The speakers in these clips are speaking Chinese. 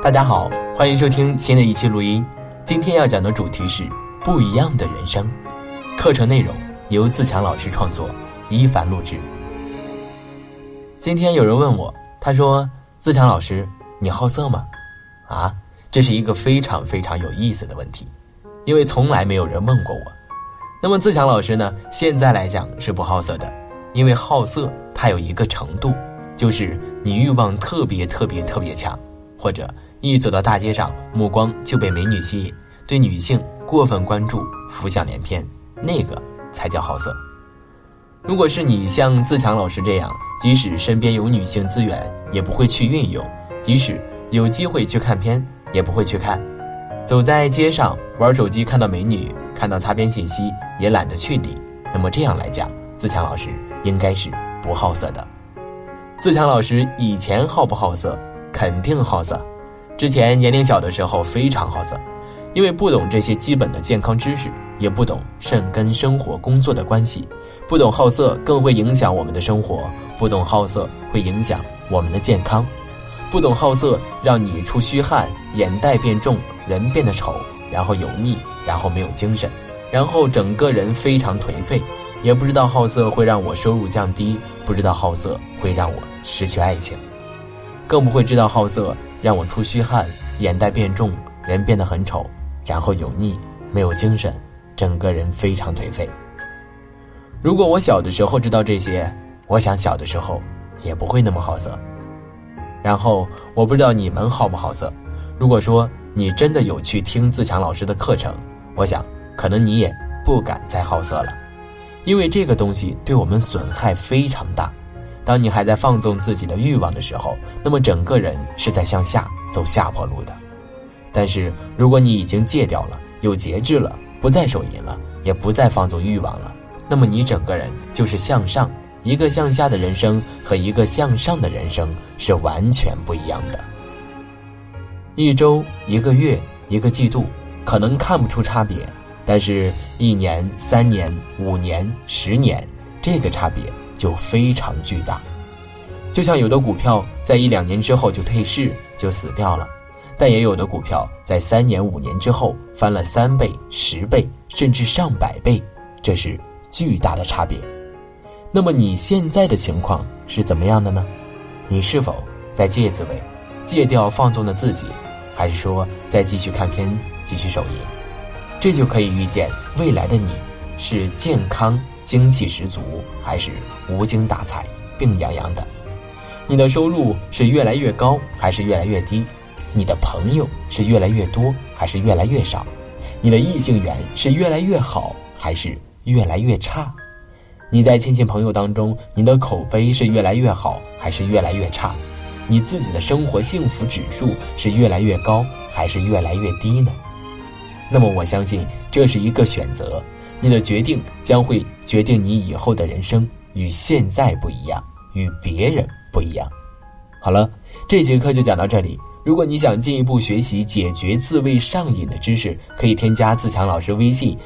大家好，欢迎收听新的一期录音。今天要讲的主题是不一样的人生。课程内容由自强老师创作，一凡录制。今天有人问我，他说：自强老师，你好色吗？这是一个非常非常有意思的问题，因为从来没有人问过我。那么自强老师呢，现在来讲是不好色的，因为好色它有一个程度，就是你欲望特别强，或者一走到大街上，目光就被美女吸引，对女性过分关注，浮想联翩，那个才叫好色。如果是你像自强老师这样，即使身边有女性资源也不会去运用，即使有机会去看片也不会去看，走在街上玩手机看到美女，看到擦边信息也懒得去理，那么这样来讲，自强老师应该是不好色的。自强老师以前好不好色？肯定好色。之前年龄小的时候非常好色，因为不懂这些基本的健康知识，也不懂肾跟生活工作的关系，不懂好色更会影响我们的生活，不懂好色会影响我们的健康，不懂好色让你出虚汗，眼袋变重，人变得丑，然后油腻，然后没有精神，然后整个人非常颓废，也不知道好色会让我收入降低，不知道好色会让我失去爱情，更不会知道好色让我出虚汗，眼袋变重，人变得很丑，然后油腻，没有精神，整个人非常颓废。如果我小的时候知道这些，我想小的时候也不会那么好色。然后我不知道你们好不好色，如果说你真的有去听自强老师的课程，我想可能你也不敢再好色了，因为这个东西对我们损害非常大。当你还在放纵自己的欲望的时候，那么整个人是在向下走下坡路的。但是如果你已经戒掉了，有节制了，不再手淫了，也不再放纵欲望了，那么你整个人就是向上。一个向下的人生和一个向上的人生是完全不一样的。一周、一个月、一个季度可能看不出差别，但是1年、3年、5年、10年，这个差别就非常巨大。就像有的股票在1-2年之后就退市，就死掉了，但也有的股票在3年、5年之后翻了3倍、10倍，甚至上百倍，这是巨大的差别。那么你现在的情况是怎么样的呢？你是否在戒自慰，戒掉放纵的自己，还是说再继续看片，继续手淫？这就可以预见未来的你是健康精气十足，还是无精打采病殃殃的。你的收入是越来越高还是越来越低？你的朋友是越来越多还是越来越少？你的异性缘是越来越好还是越来越差？你在亲戚朋友当中，你的口碑是越来越好还是越来越差？你自己的生活幸福指数是越来越高还是越来越低呢？那么我相信这是一个选择，你的决定将会决定你以后的人生与现在不一样，与别人不一样。好了，这节课就讲到这里。如果你想进一步学习解决自慰上瘾的知识，可以添加自强老师微信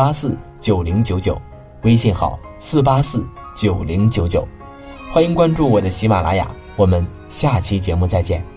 4849099，微信号4849099，欢迎关注我的喜马拉雅，我们下期节目再见。